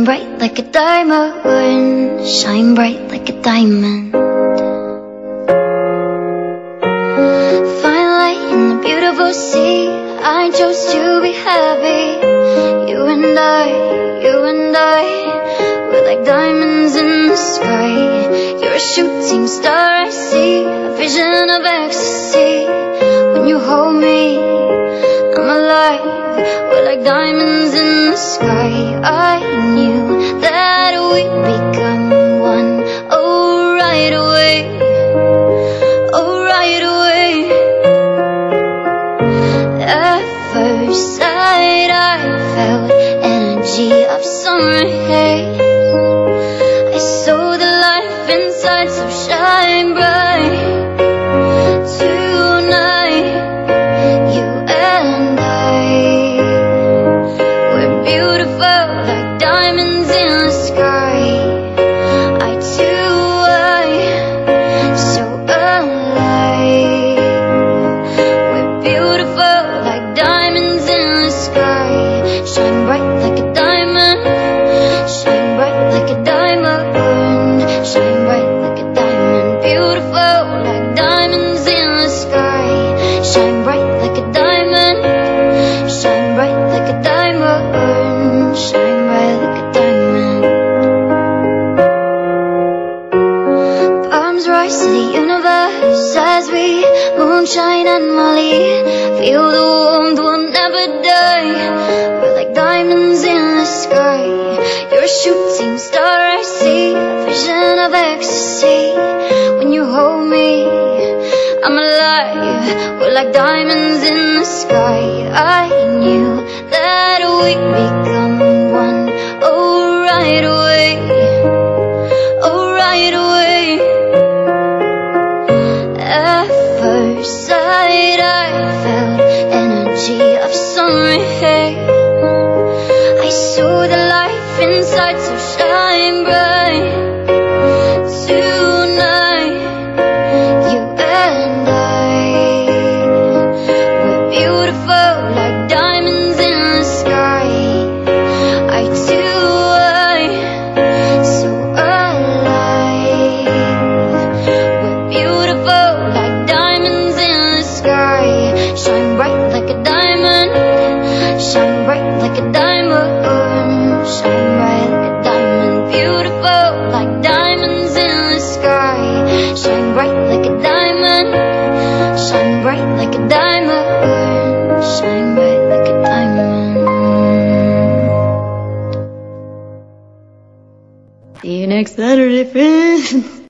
Shine bright like a diamond, shine bright like a diamond. Fine light in the beautiful sea, I chose to be happy. You and I, we're like diamonds in the sky. You're a shooting star I see, a vision of ecstasy. When you hold me, I'm alive. We're like diamonds in the sky. I knew that we'd become one. Oh, right away. Oh, right away. At first sight I felt energy of summer haze. I saw the life inside, so shine bright. Tonight, you and I, we're beautiful like diamonds in the sky. I so alive. We're beautiful like diamonds in the sky. Shine bright like a diamond, shine bright like a diamond, shine bright like a diamond. Beautiful like diamonds in the sky. Shine bright like a diamond, shine bright like a diamond, shine bright like a diamond. Palms rise to the universe as we moonshine and Molly. Feel the warmth, we'll never die. We're like diamonds in the sky. You're a shooting star I see, a vision of ecstasy. When you hold me, I'm alive. We're like diamonds in the sky. I knew that we'd become one. Oh, right away. Oh, right away. At first sight I felt energy of summer haze. I saw the life inside, so shine bright. Tonight, you and I, we're beautiful like diamonds in the sky. I so alive. We're beautiful like diamonds in the sky. Shine bright like a diamond, shine bright like a diamond, shine bright like a diamond. Beautiful like diamonds in the sky. Shine bright like a diamond, shine bright like a diamond, shine bright like a diamond. See you next Saturday, friends.